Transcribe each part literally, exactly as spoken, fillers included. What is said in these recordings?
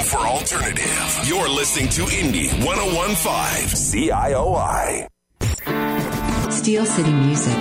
for alternative. You're listening to Indie one oh one point five C I O I. Steel City Music.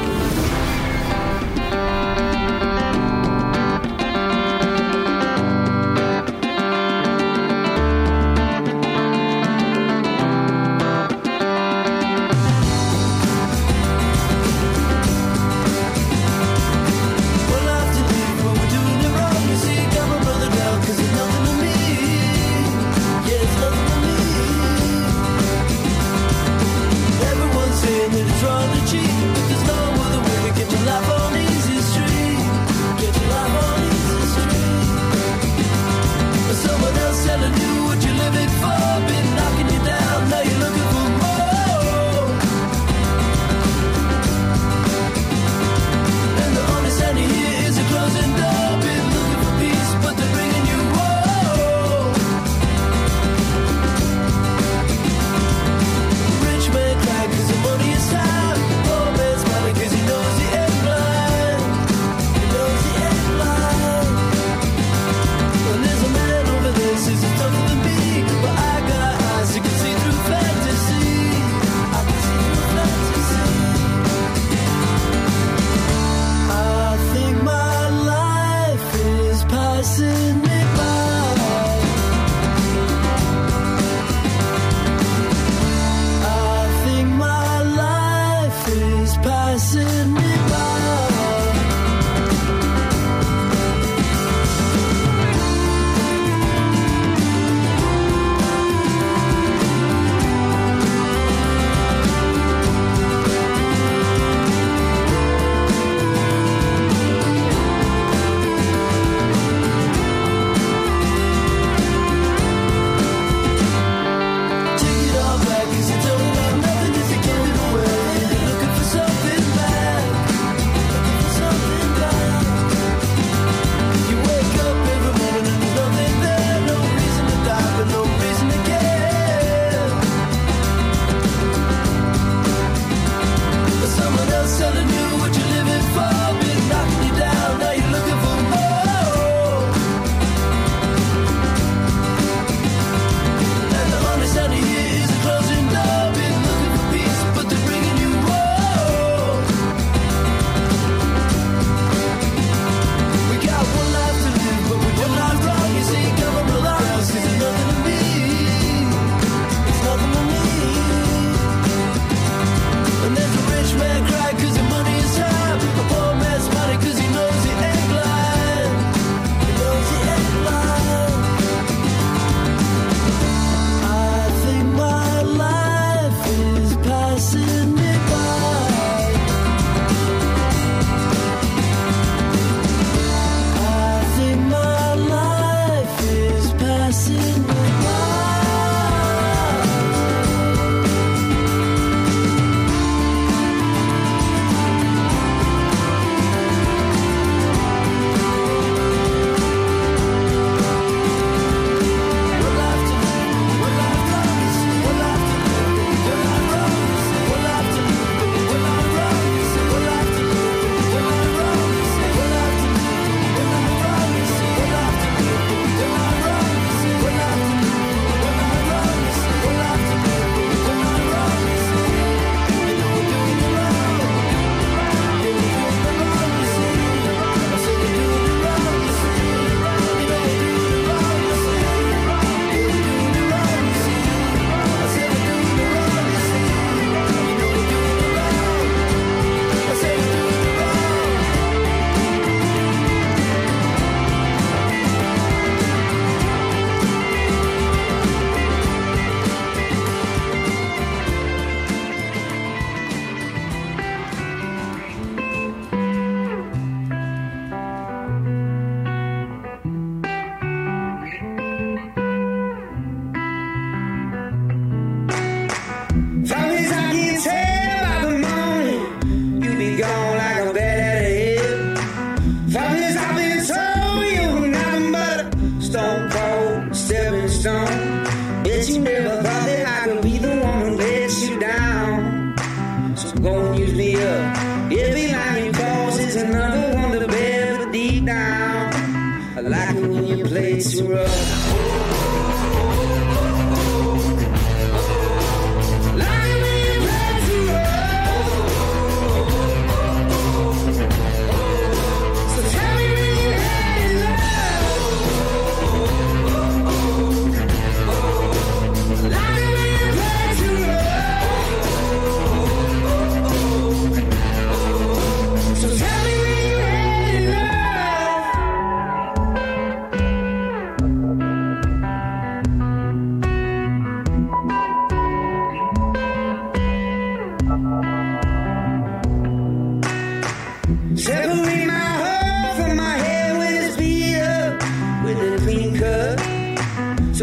like it when you play too rough.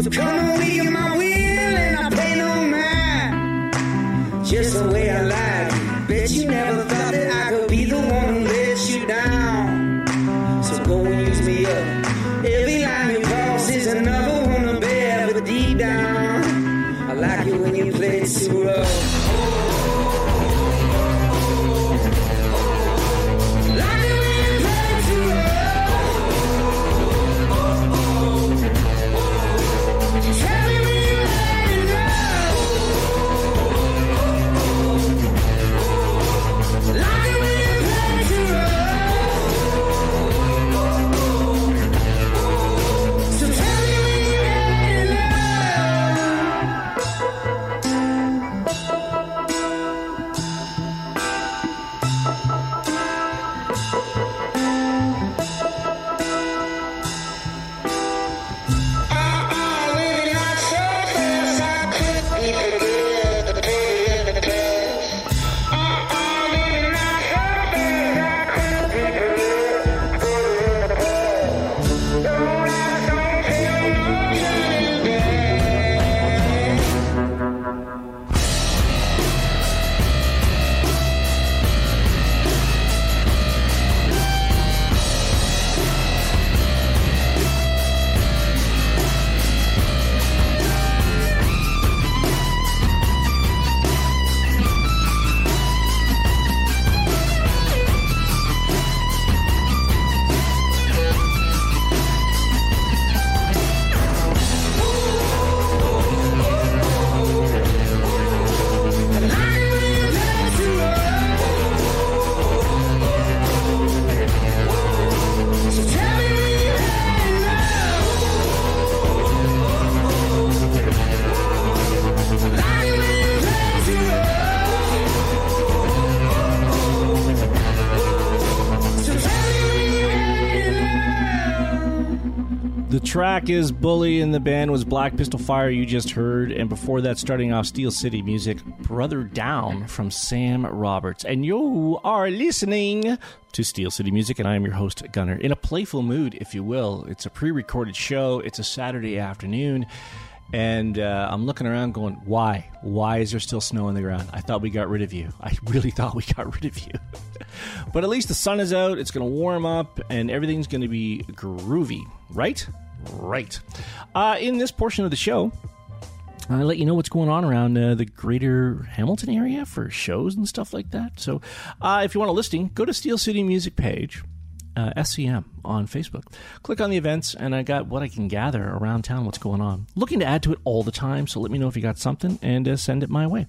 So come with you, my will, and I pay no mind. Just the way I like. Bet you never thought that I could be the one who lets you down. So go and use me up. Every line you cross is another one to bear, but deep down, I like it when you play it too rough. Track is Bully, and the band was Black Pistol Fire, you just heard, and before that, starting off Steel City Music, Brother Down from Sam Roberts. And you are listening to Steel City Music, and I am your host, Gunner, in a playful mood, if you will. It's a pre-recorded show, it's a Saturday afternoon, and uh, I'm looking around going, why? Why is there still snow on the ground? I thought we got rid of you. I really thought we got rid of you. But at least the sun is out, it's going to warm up, and everything's going to be groovy, right? Right. Uh, in this portion of the show, I'll let you know what's going on around uh, the greater Hamilton area for shows and stuff like that. So uh, if you want a listing, go to Steel City Music page, uh, S C M, on Facebook. Click on the events, and I got what I can gather around town, what's going on. Looking to add to it all the time, so let me know if you got something, and uh, send it my way.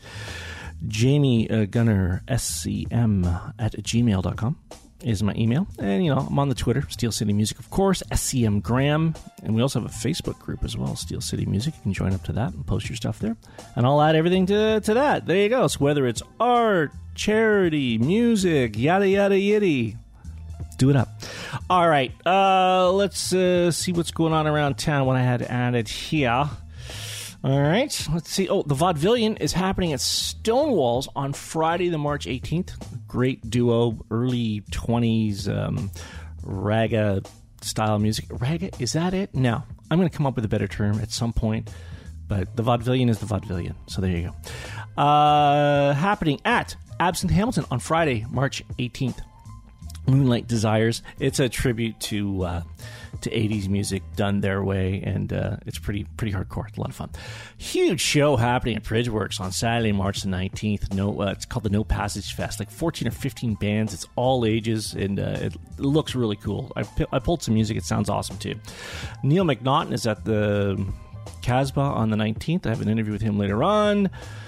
Jamie uh, Gunner, S C M, at gmail dot com. Is my email, and you know I'm on the Twitter, Steel City Music, of course, S C M Graham, and we also have a Facebook group as well, Steel City Music. You can join up to that and post your stuff there, and I'll add everything to to that. There you go. So whether it's art, charity, music, yada yada yiddy, do it up. All right, uh, let's uh, see what's going on around town. What I had added here. All right, let's see. Oh, the Vaudevillian is happening at Stonewalls on Friday, the March eighteenth. Great duo, early twenties um, raga style music. Raga, is that it? No, I'm going to come up with a better term at some point. But the Vaudevillian is the Vaudevillian, so there you go. Uh, happening at Absinthe Hamilton on Friday, March eighteenth. Moonlight Desires. It's a tribute to uh, to eighties music done their way, and uh, it's pretty pretty hardcore. It's a lot of fun. Huge show happening at Bridgeworks on Saturday, March the nineteenth. No, uh, it's called the No Passage Fest. Like fourteen or fifteen bands. It's all ages, and uh, it, it looks really cool. I, I pulled some music. It sounds awesome too. Neil McNaughton is at the Casbah on the nineteenth. I have an interview with him later on.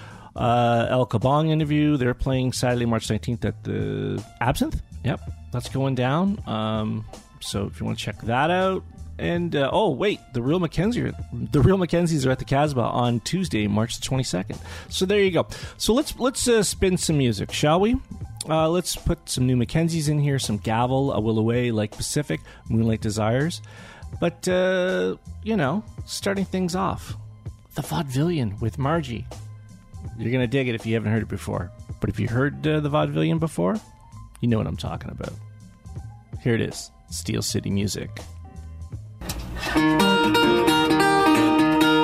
Uh, El Kabong interview. They're playing Saturday, March nineteenth at the Absinthe. Yep, that's going down. Um, so if you want to check that out. And, uh, oh, wait, the Real Mackenzie, the Real Mackenzies are at the Casbah on Tuesday, March the twenty-second. So there you go. So let's let's uh, spin some music, shall we? Uh, let's put some new Mackenzies in here, some Gavel, A Will Away, Lake Pacific, Moonlight Desires. But, uh, you know, starting things off, the Vaudevillian with Margie. You're going to dig it if you haven't heard it before. But if you heard uh, the Vaudevillian before, you know what I'm talking about. Here it is, Steel City Music.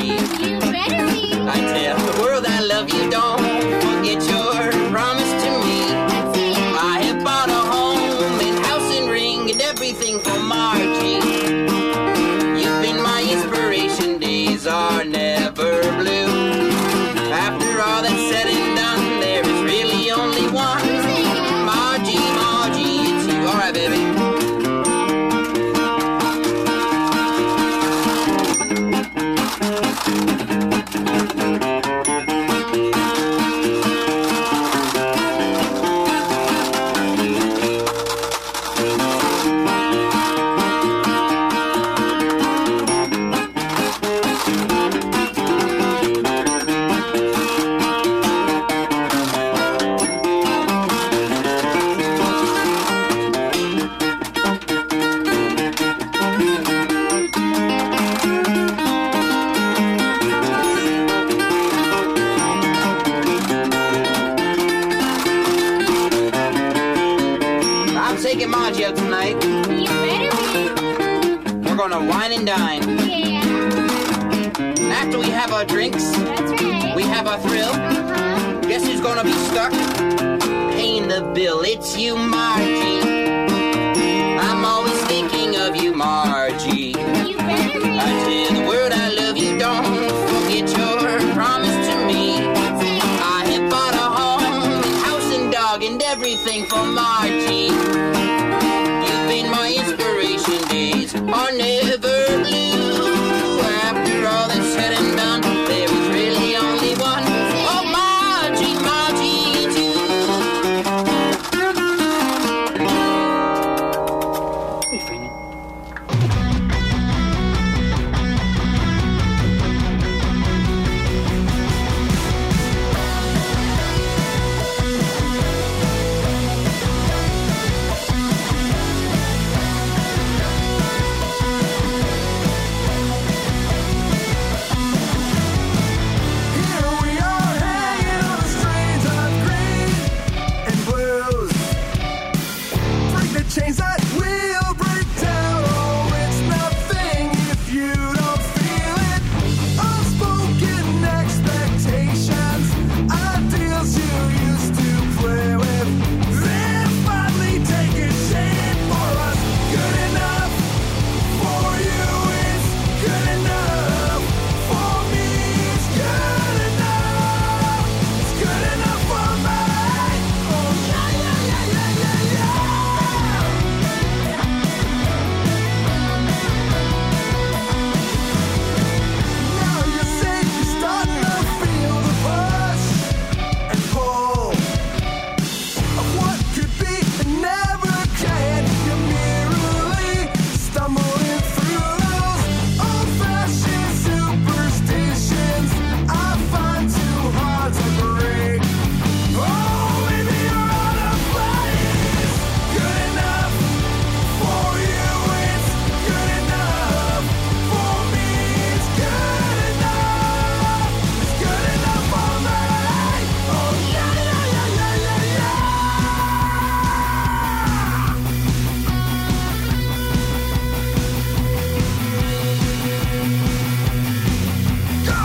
You better be. I tell the world I love you, don't forget your promise to me. That's it. I have bought a home and house and ring and everything for Margie. You've been my inspiration, days are never blue. After all that's said and done, there is really only one. Margie, Margie, it's you. All right, baby. I'm taking Margie out tonight. You better be. We're gonna wine and dine. Yeah. And after we have our drinks, That's right. we have our thrill. Uh-huh. Guess who's gonna be stuck paying the bill? It's you, Margie. I'm always thinking of you, Margie. You better be. I tell the world I love you, don't forget your promise to me. That's it. I have bought a home and house and dog and everything for Margie. You've been my inspiration, days are never blue. After all that's said and done, there is really only one. Oh, Margie, Margie, it's you. Hey, Franny. Here we are hanging on the strings of green and blues. Break the chains that will break down. Oh, it's nothing if you don't feel it. Unspoken expectations, ideals you used to play with. Then finally taking shape for us. Good enough for you, it's good enough for me. It's good enough. It's good enough for me. Oh yeah, yeah, yeah, yeah, yeah, yeah. Now you say you're starting to feel the push and pull of what could be and never can. You're merely stumbling through those old-fashioned superstitions I find too hard to break. Oh, maybe you're out of place. Good enough for you, it's good enough for me. It's good enough. It's good enough for me. Oh yeah, yeah, yeah, yeah, yeah, yeah. Go!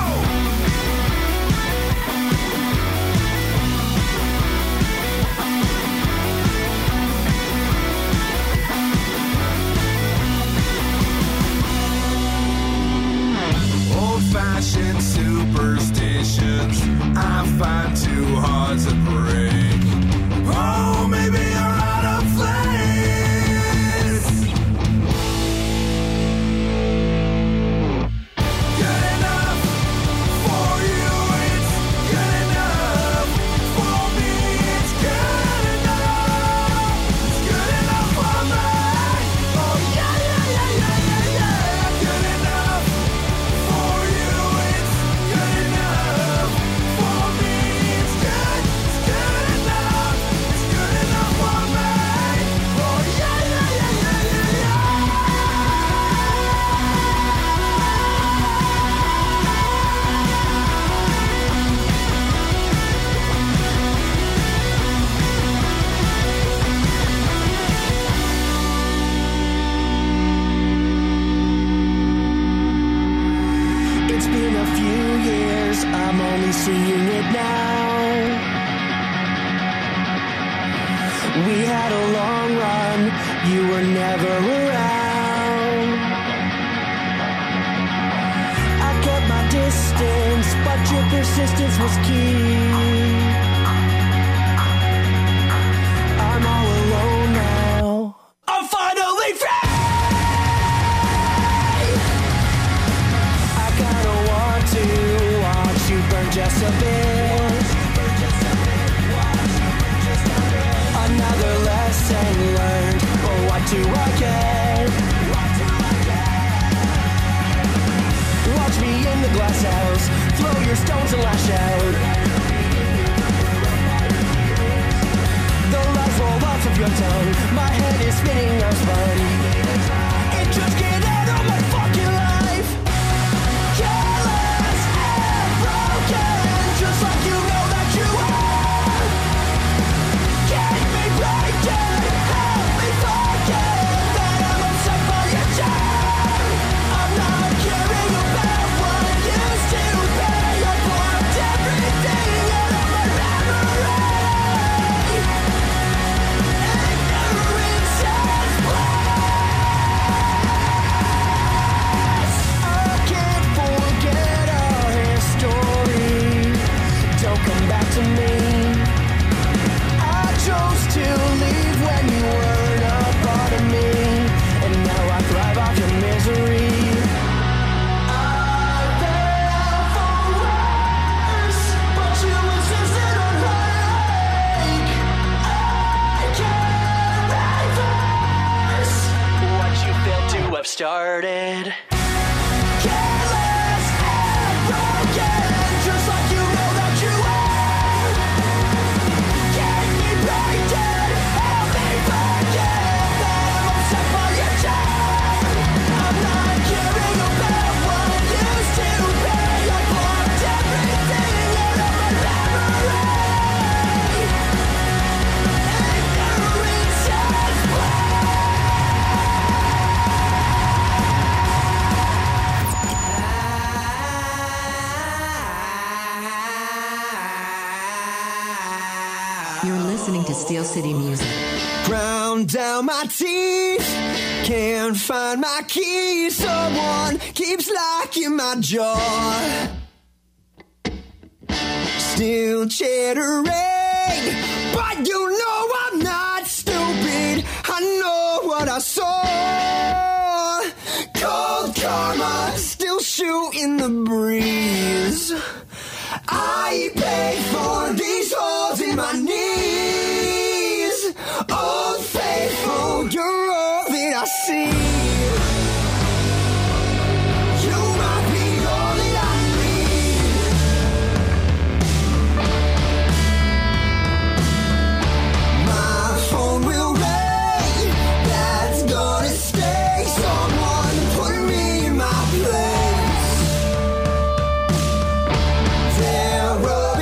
Old-fashioned superstitions I find too hard to break. Oh, maybe you're out of place. Good enough for you, it's good enough for me. It's good enough. It's good enough for me. Oh yeah, yeah, yeah, yeah, yeah, yeah. Good enough for you, it's good enough for me. It's good, it's good enough. It's good enough in a few years, I'm only seeing it now. We had a long run, you were never around. I kept my distance, but your persistence was key. I'm all alone now. I'm finally free! I kinda want to watch you burn just a bit. Another lesson learned, but what do I get? Watch me in the glass house, throw your stones and lash out. The lies roll off of your tongue, my head is spinning, I'm spun. It just get out of my fucking life. Careless and broken, just like you know that you are. Keep me breaking, help me forget that I'm upset by your charm. I'm not caring about what used to be. I blocked everything out of my memory. Ignorance has bliss. I can't forget our history. Don't come back to me. I chose to leave when you weren't a part of me, and now I thrive off your misery. I've been out for worse, but you insisted on heartache. I can't reverse what you failed to have started. Careless and broken, just like you know that you are. Keep me breaking, help me forget that I'm upset by your charm. I'm not caring about what used to be. I blocked everything out of my memory. Ignorance has You're listening to Steel City Music. Ground down my teeth, can't find my keys. Someone keeps locking my jaw. Still chittering, but you know I'm not stupid. I know what I saw. Cold karma, still shooting the breeze. I pay for these holes in my knees. Old faithful, you're all that I see. You might be all that I need. My phone will ring, that's gonna stay. Someone put me in my place. They're rubbing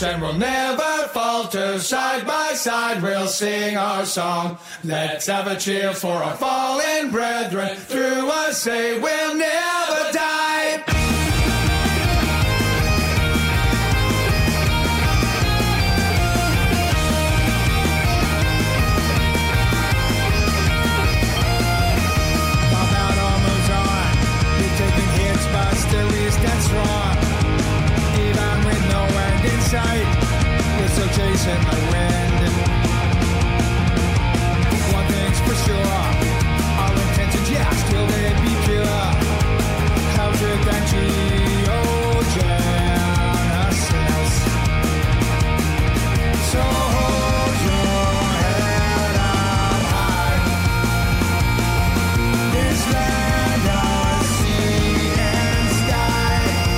and we'll never falter. Side by side we'll sing our song. Let's have a cheer for our fallen brethren. Through us say we'll never die. Strong, even with no end in sight, we're still chasing the wind. One thing's for sure, our intentions, yeah, still they be pure. Hell's and Genesis. So hold your head up high. This land of sea and sky.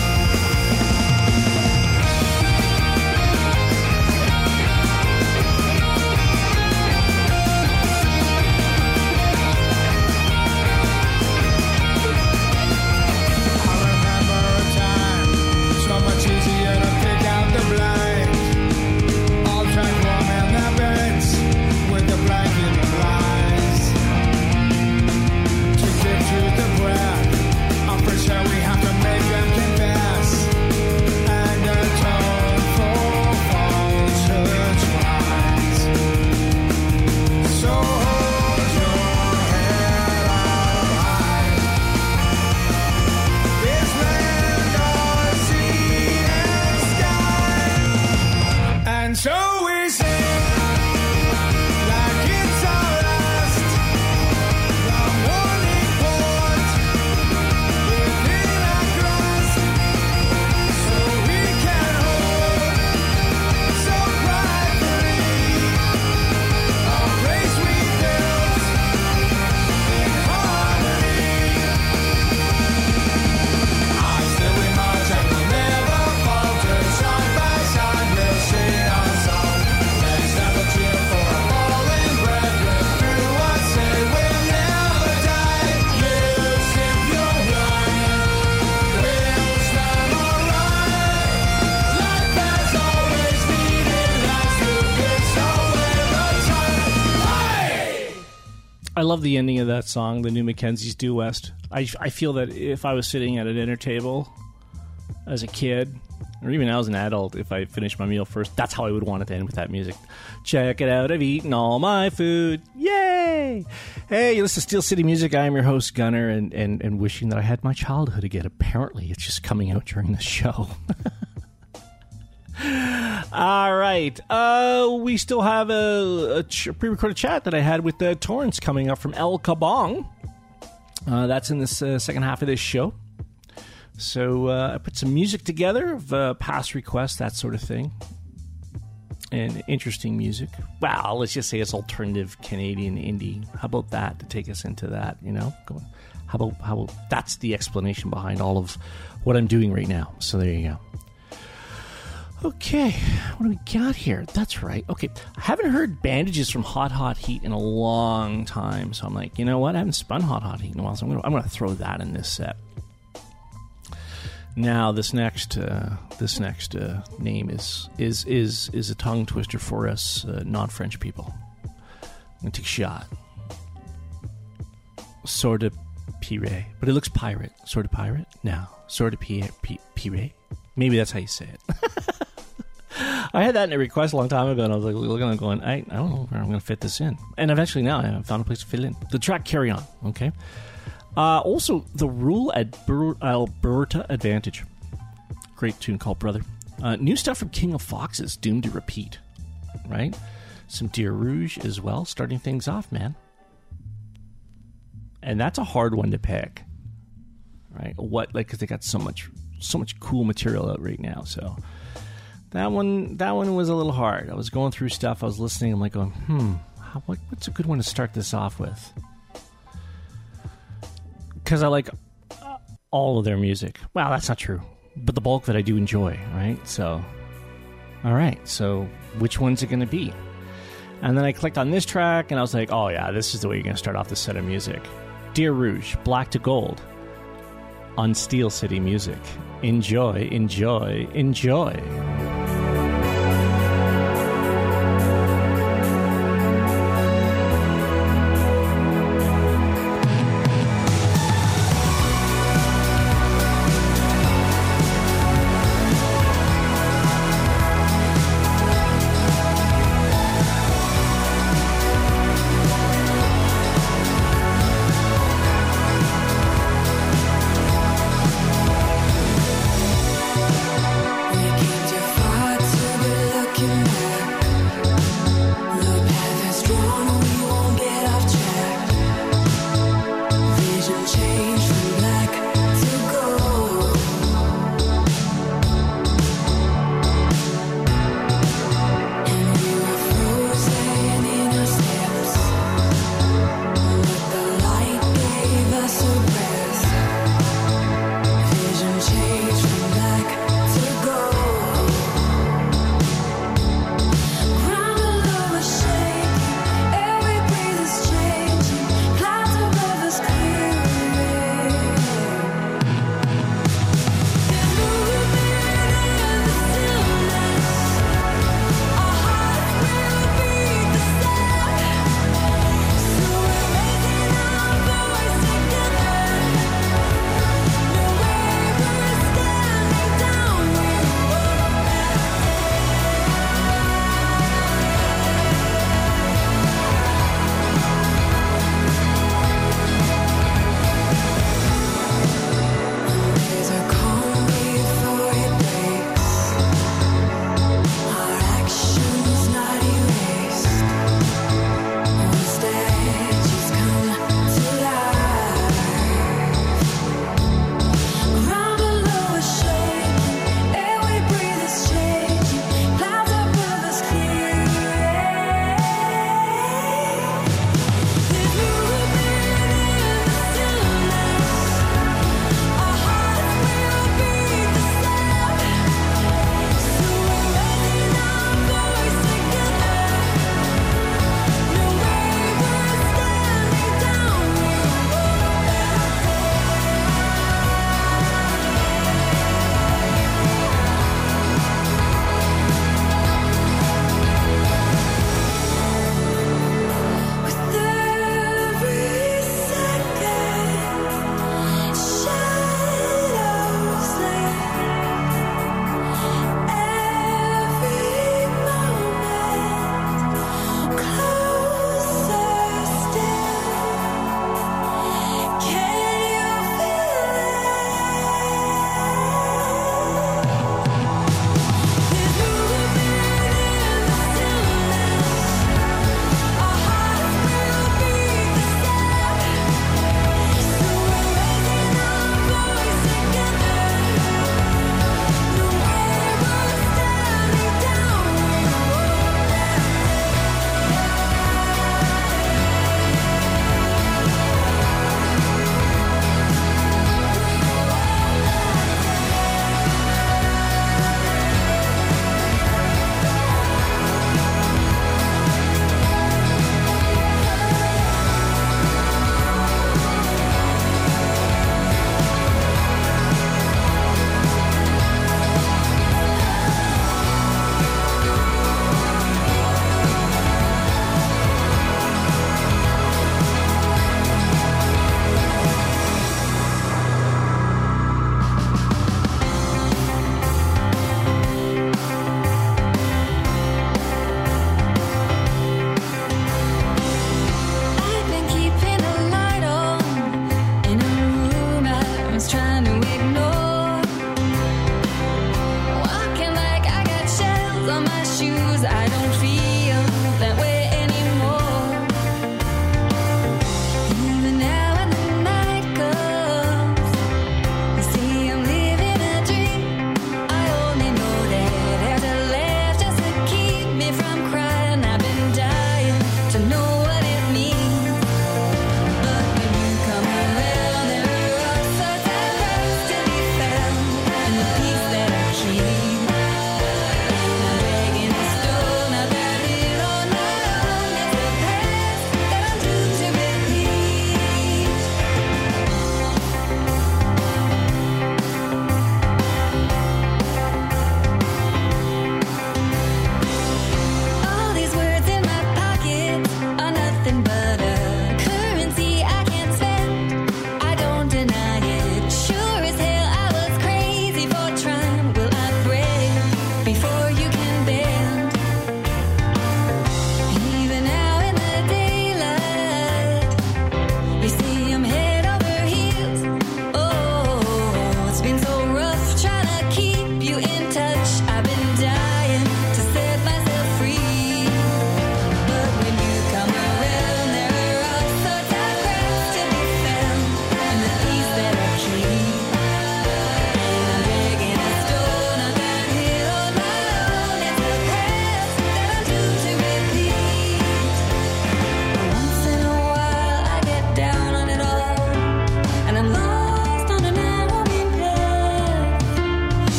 I love the ending of that song, the New Mackenzie's Due West. I, I feel that if I was sitting at a dinner table as a kid, or even as an adult, if I finished my meal first, that's how I would want it to end, with that music. Check it out, I've eaten all my food. Yay! Hey, you listen to Steel City Music. I am your host, Gunner, and, and, and wishing that I had my childhood again. Apparently, it's just coming out during the show. All right. Uh, we still have a, a ch- pre-recorded chat that I had with uh, Torrance coming up from El Kabong. Uh, that's in this uh, second half of this show. So uh, I put some music together of uh, past requests, that sort of thing. And interesting music. Well, let's just say it's alternative Canadian indie. How about that to take us into that, you know? How about, how about that's the explanation behind all of what I'm doing right now. So there you go. Okay, what do we got here? That's right. Okay, I haven't heard Bandages from Hot Hot Heat in a long time, so I'm like, you know what? I haven't spun Hot Hot Heat in a while, so I'm gonna I'm gonna throw that in this set. Now, this next uh, this next uh, name is is is is a tongue twister for us uh, non-French people. I'm gonna take a shot. Sort of pirate, but it looks pirate. Sort of pirate? No, sort of pirate. Pirate. Maybe that's how you say it. I had that in a request a long time ago, and I was like looking at it going, I, I don't know where I'm going to fit this in. And eventually now I found a place to fit it in. The track Carry On, okay? Uh, also, The Rule at Bur- Alberta Advantage. Great tune called Brother. Uh, new stuff from King of Foxes, Doomed to Repeat, right? Some Deer Rouge as well, starting things off, man. And that's a hard one to pick, right? What, like, because they got so much... so much cool material out right now, so that one that one was a little hard. I was going through stuff, I was listening, I'm like going, hmm, how, what, what's a good one to start this off with? Because I like all of their music. Well, that's not true, but the bulk that I do enjoy, right? So, all right, so which one's it going to be? And then I clicked on this track, and I was like, oh yeah, this is the way you're going to start off this set of music. Deer Rouge, Black to Gold, on Steel City Music. Enjoy, enjoy, enjoy.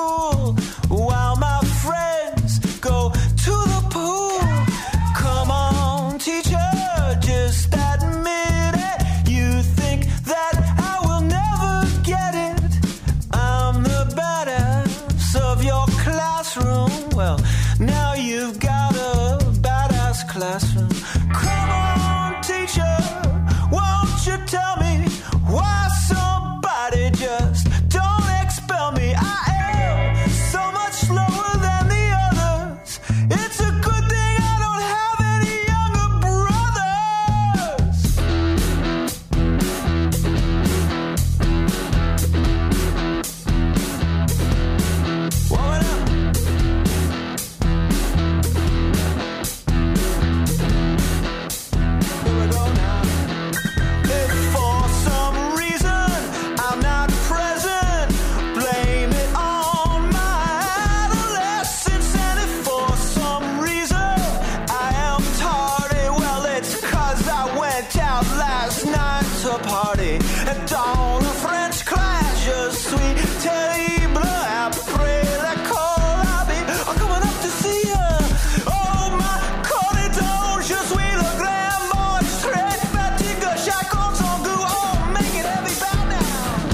school while my friends go to the pool. Come on, teacher, just admit it. You think that I will never get it. I'm the badass of your classroom. Well, now you've got a badass classroom. Come on, teacher, won't you tell me why somebody just don't expel me? I am so much slower than the others. It's a good thing I don't have any younger brothers. Warm it up. Here we go now. If for some reason I'm not present, blame it on my adolescence. And if for some reason I am tardy, well, it's 'cause I went out last night to party. And dans le French class, je suis terrible. Après l'école, I'll be coming up to see you. Oh, my corridor, je suis le grand boy, straight fatigue, chacun son goût. Oh, make it heavy bow now.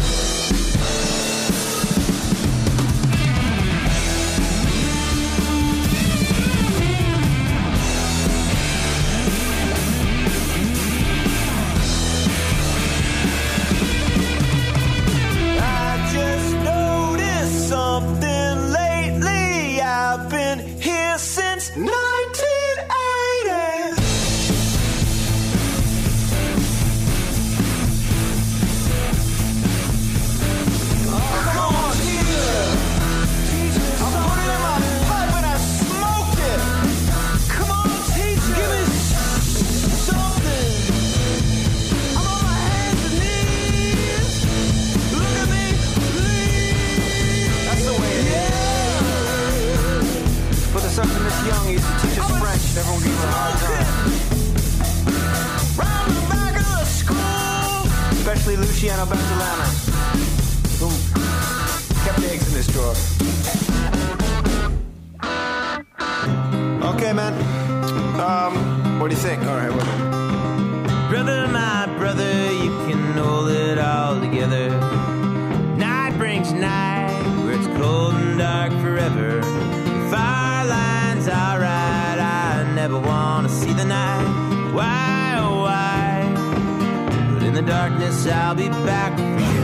I just noticed something lately. I've been here since nineteen eighty. Oh, come on, teacher. I put it in my pipe and I smoked it. Come on, teacher. Give me something. I'm on my hands and knees. Look at me, please. That's the way it is. Put us up in this young, he used to teach us French. Everyone gave him a hard time. Round the back of the school, especially Luciano Bertolano, who kept eggs in his drawer. Okay, man. Um, what do you think? All right, well. Brother, my brother, you can hold it all together. Night brings night, where it's cold and dark forever. Fire lines, alright, I never want to see the night. Why, oh why? But in the darkness, I'll be back for you.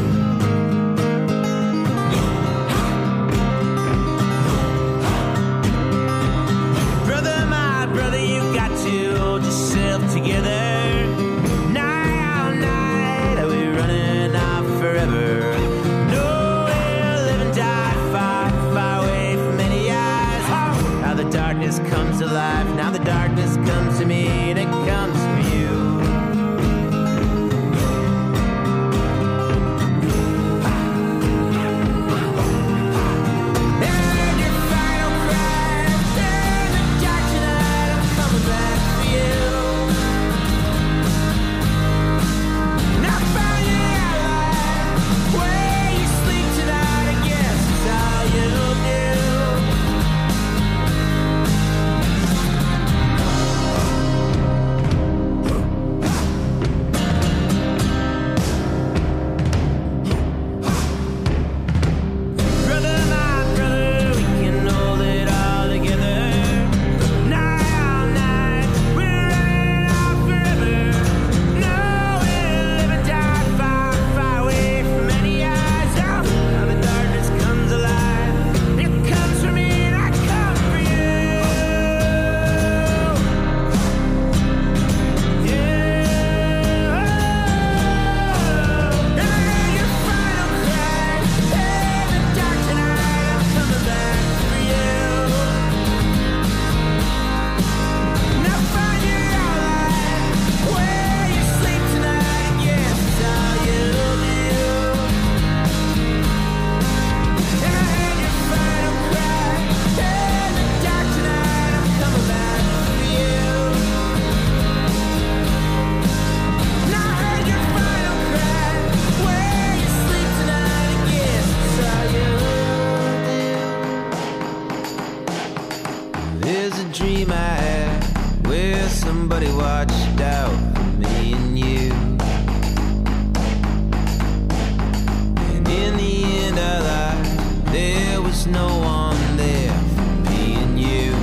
Brother, my brother, you got to hold yourself together. Night all night, are we running off forever? No, we'll live and die far, far away from any eyes. Now the darkness comes alive, now the darkness comes to me, and it comes from you. somebody watched out for me and you. And in the end I lied, there was no one there for me and you.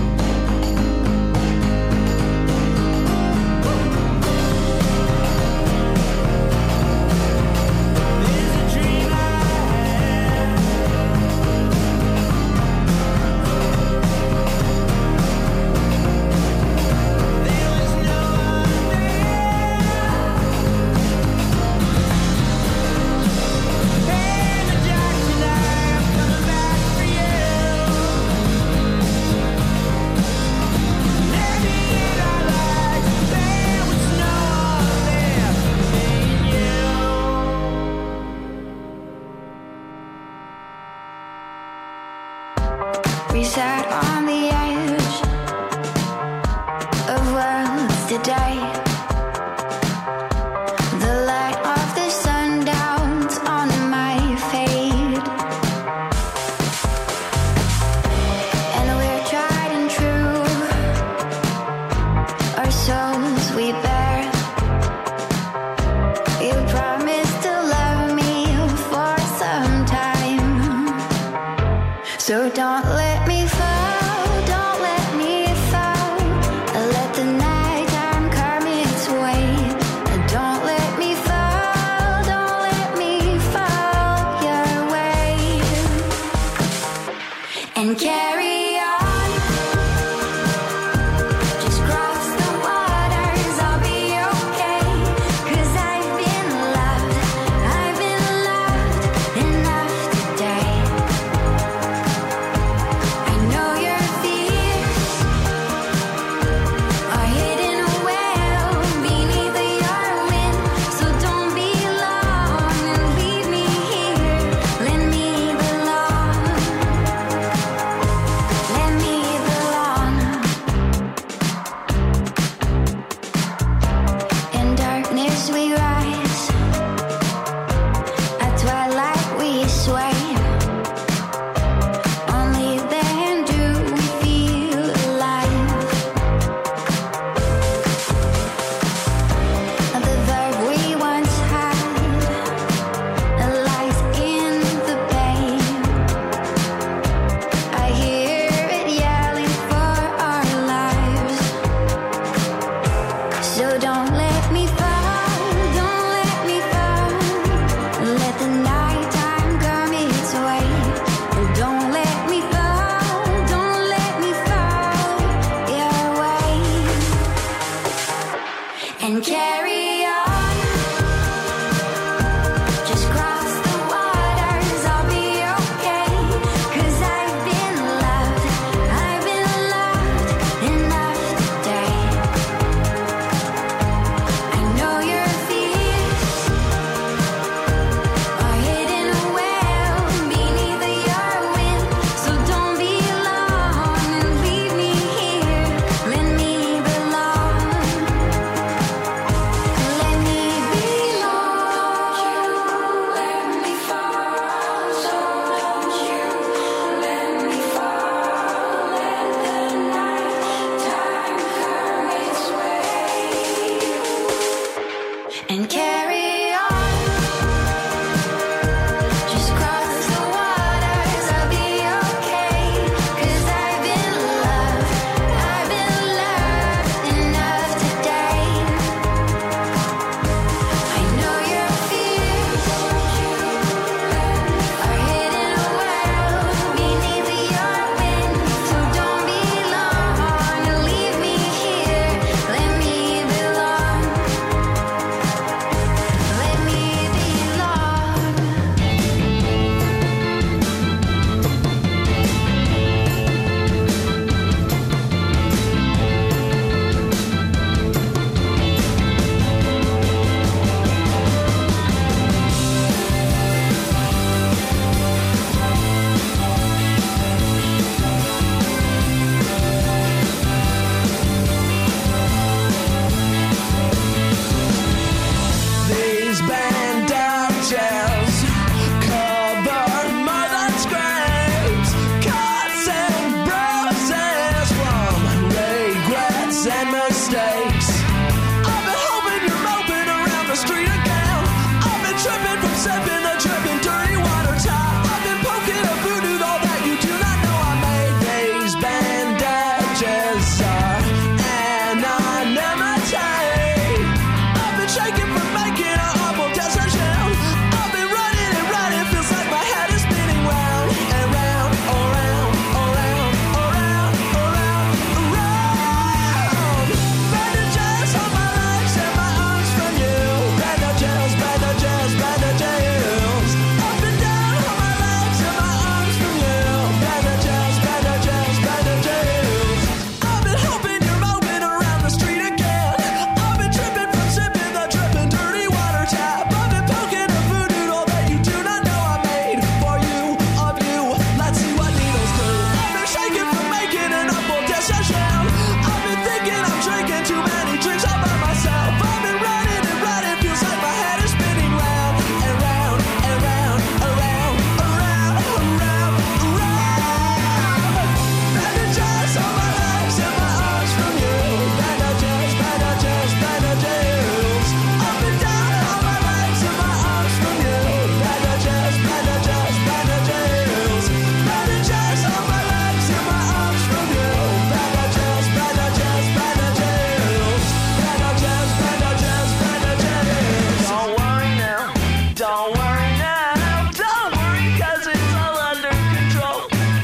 There's a dream I had. There was no one there. Hey, the Jack tonight, I'm coming back for you. Maybe in our lives, there was no one there for me and you. We sat on the edge of worlds today. The light of the sundowns on my fade, and we're tried and true. Our souls we bear. You promised to love me for some time. So don't let me fall, don't let me fall. Let the nighttime come its way. Don't let me fall, don't let me fall your way. And carry on. Just cross the waters, I'll be okay. 'Cause I've been loved, I've been loved enough today. I know your fears are hidden well beneath your wind. So don't be long and leave me here. Let me belong.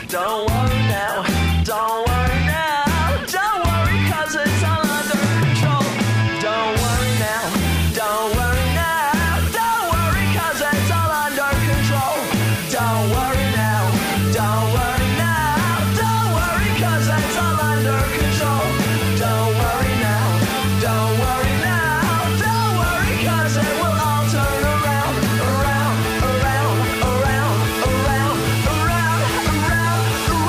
Don't worry now, don't worry now, don't worry, cause it's all under control. Don't worry now, don't worry now, don't worry, cause it's all under control. Don't worry now, don't worry now, don't worry, cause it's all under control. Don't worry now, don't worry now, don't worry, cause it will all turn around, around, around, around, around, around, around,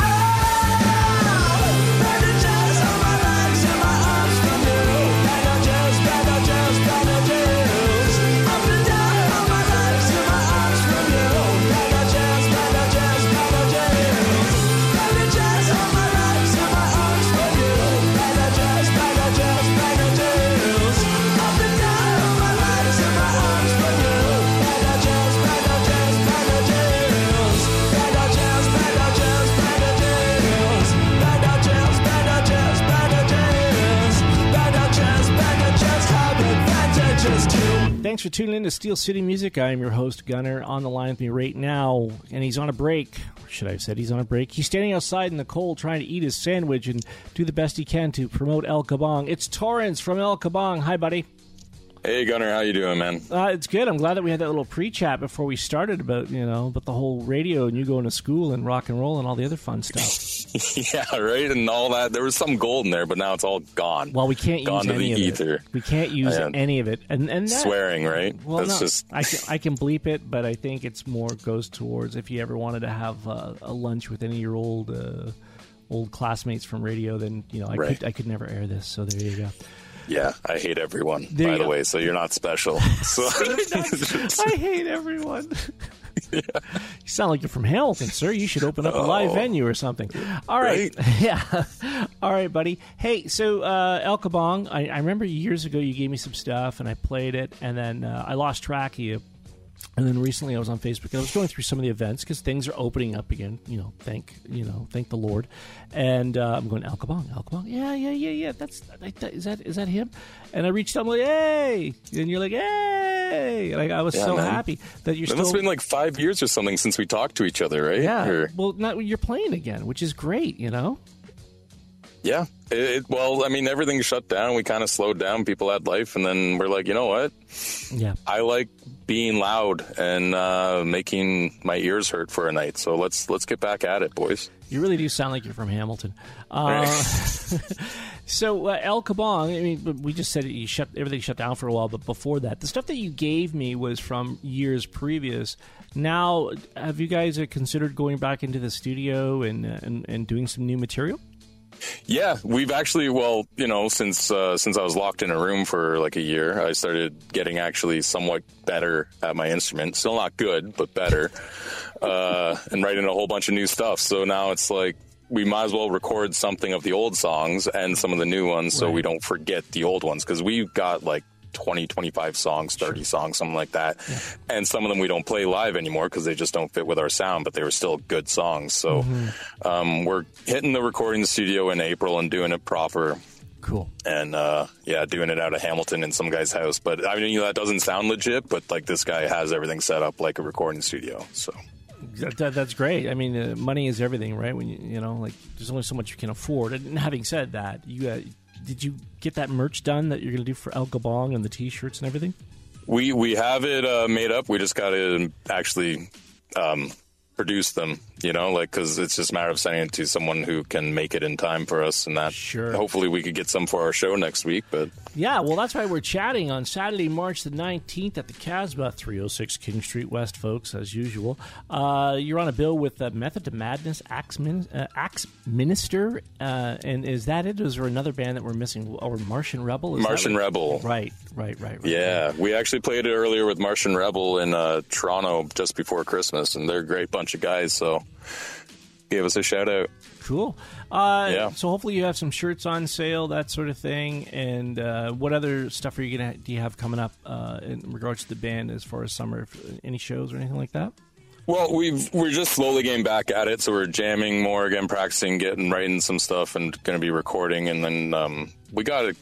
around. Bandages on my legs and my arms from you. Bandages, bandages, bandages. Up and down on my legs and my arms from you. Bandages, bandages, bandages. Bandages on my legs and my arms from you. Bandages, bandages, bandages. Up and down on my legs and my arms from you. Bandages, bandages, bandages. Bandages, bandages, bandages. Bandages, bandages, bandages. Bandages, bandages have advantages too. Thanks for tuning in to Steel City Music. I am your host, Gunner. On the line with me right now, and he's on a break. Or should I have said he's on a break? He's standing outside in the cold trying to eat his sandwich and do the best he can to promote El Kabong. It's Torrance from El Kabong. Hi, buddy. Hey, Gunner, how you doing, man? Uh, it's good. I'm glad that we had that little pre-chat before we started about, you know, about the whole radio and you going to school and rock and roll and all the other fun stuff. Yeah, right, and all that. There was some gold in there, but now it's all gone. Well, we can't gone use to any the of ether. it. We can't use And any of it. And and that, swearing, right? Well, That's no, just I can, I can bleep it, but I think it's more goes towards if you ever wanted to have uh, a lunch with any of your old uh, old classmates from radio, then you know I Right. could I could never air this. So there you go. yeah. I hate everyone, There by you the go. way. So you're not special. So I hate everyone. You sound like you're from Hamilton, sir. You should open up a live Oh. venue or something. All right. Yeah. All right, buddy. Hey, so uh, El Kabong, I, I remember years ago you gave me some stuff and I played it, and then uh, I lost track of you. And then recently I was on Facebook and I was going through some of the events because things are opening up again. You know, thank you know, thank the Lord. And uh, I'm going El Kabong, El Kabong. Yeah, yeah, yeah, yeah. That's is that is that him? And I reached out. I'm like, hey, and you're like, hey. And I, I was Yeah, so man. happy that you're it still. must have been like five years or something since we talked to each other, right? Yeah. Or- Well, not, you're playing again, which is great. You know. yeah. It, it, well, I mean, everything shut down. We kind of slowed down. People had life, and then we're like, you know what? Yeah. I like being loud and uh, making my ears hurt for a night. So let's let's get back at it, boys. You really do sound like you're from Hamilton. Uh, so uh, El Kabong, I mean, we just said you shut everything shut down for a while, but before that, the stuff that you gave me was from years previous. Now, have you guys uh, considered going back into the studio and uh, and, and doing some new material? Yeah, we've actually, well, you know, since uh, since I was locked in a room for like a year, I started getting actually somewhat better at my instrument. Still not good, but better. uh, and writing a whole bunch of new stuff. So now it's like we might as well record something of the old songs and some of the new ones so Right. we don't forget the old ones. Because we've got like twenty, twenty-five songs, thirty songs, something like that. Yeah. And some of them we don't play live anymore because they just don't fit with our sound, but they were still good songs. So Mm-hmm. um, we're hitting the recording studio in April and doing it proper. Cool. And, uh, yeah, doing it out of Hamilton in some guy's house. But, I mean, you know, that doesn't sound legit, but, like, this guy has everything set up like a recording studio, so... That, that, that's great. I mean, uh, money is everything, right? When you you know, like, there's only so much you can afford. And having said that, you uh, did you get that merch done that you're going to do for El Kabong and the T-shirts and everything? We we have it uh, made up. We just got to actually um, produce them, you know, like because it's just a matter of sending it to someone who can make it in time for us, and that. Sure. Hopefully, we could get some for our show next week. But Yeah, well, that's why we're chatting on Saturday, March the nineteenth at the Casbah, three oh six King Street West, folks, as usual. Uh, you're on a bill with uh, Method to Madness, Axe, Min- uh, Axe Minister, uh, and is that it? Or is there another band that we're missing? Or Martian Rebel? Is that Martian what- Rebel. Right, right, right, right. Yeah, we actually played it earlier with Martian Rebel in uh, Toronto just before Christmas, and they're a great bunch of guys, so give us a shout out. Cool. Uh, Yeah. So hopefully you have some shirts on sale, that sort of thing. And uh, what other stuff are you gonna do you have coming up uh, in regards to the band as far as summer? Any shows or anything like that? Well, we've we're just slowly getting back at it, so we're jamming more again, practicing, getting writing some stuff, and going to be recording. And then um, we got to,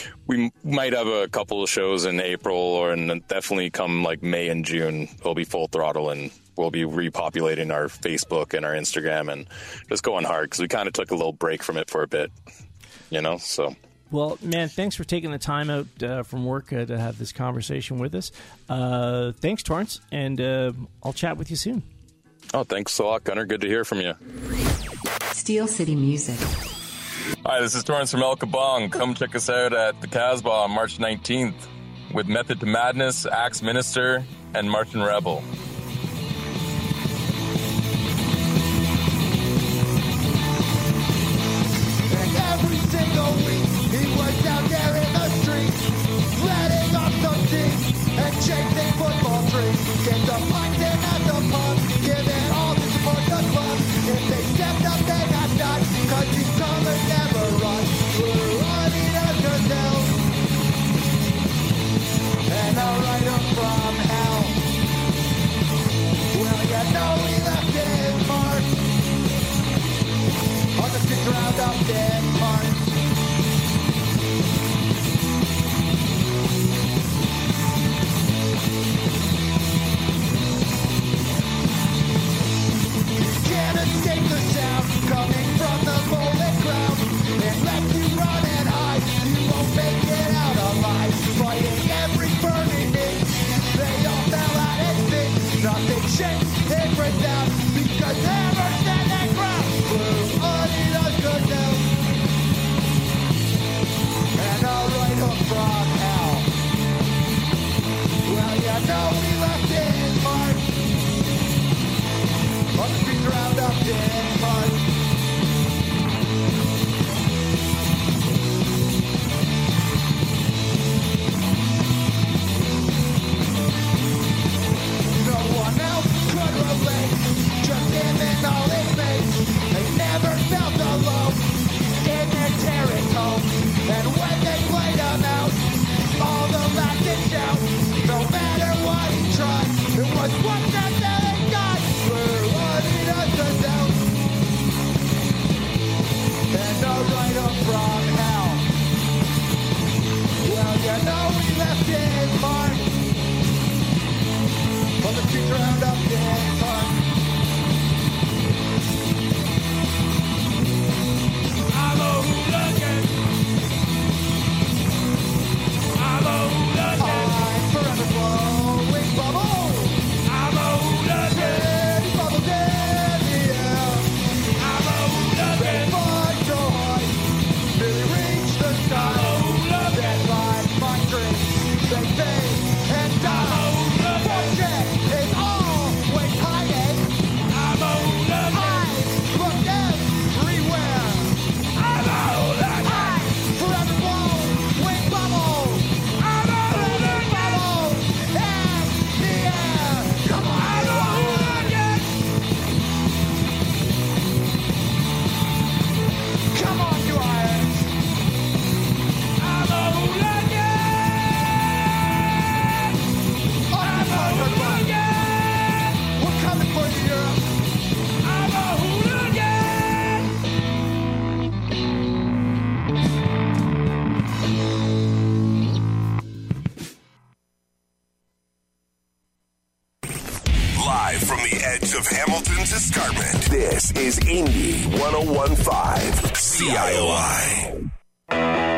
we might have a couple of shows in April, or and definitely come like May and June, we'll be full throttle and we'll be repopulating our Facebook and our Instagram and just going hard because we kind of took a little break from it for a bit, you know, so. Well, man, thanks for taking the time out uh, from work uh, to have this conversation with us. Uh, thanks, Torrance, and uh, I'll chat with you soon. Oh, thanks a lot, Gunnar. Good to hear from you. Steel City Music. Hi, this is Torrance from El Kabong. Come check us out at the Casbah on March nineteenth with Method to Madness, Axe Minister, and Martin Rebel. And every single week, he was out there in the street, letting off some steam and chasing football dreams. Get the punch in at the pub, giving all the support the club. If they stepped up, they got shot, cause these comers never run. We're running a gazelle, and a rider from hell. Well, you know he left his mark on the streets around Upton Park. Can't escape the sound coming from the bowling ground. Unless you run and hide, you won't make it out alive. Fighting every burning need, they all fell at its feet. Nothing shakes, it breaks down because never stand that ground. Blue Adidas goes down, and a right hook from hell. Well, you know he left his mark on the streets around Upton Park. No one else could relate, just him and all his mates. They never felt alone in their terrace home. And when they played him out, all the laughed and shout. No matter what he tried, it was one that they got. We're running us down, and a right up from hell. Well, you know he left his mark on the streets around Upton Park. I'm a hooligan. I'm a hooligan. I'm forever blowing bubbles. I'm a hooligan. Bubbles in the air. I'm a hooligan. They fly so high, nearly reach the sky. I'm a hooligan. Then find my dreams, they fade and die. One check is always hiding. I'm a hooligan. I look everywhere. I'm a hooligan. I forever blowing bubbles. I'm a hooligan. Bubbles in the air. Come on, I'm a hooligan. Come on, you Irons. I'm a hooligan. I'm a hooligan. We're coming for you, Europe. I'm a hooligan. Live from the edge of Hamilton to Scarpet, this is Indy one oh one point five C I O I.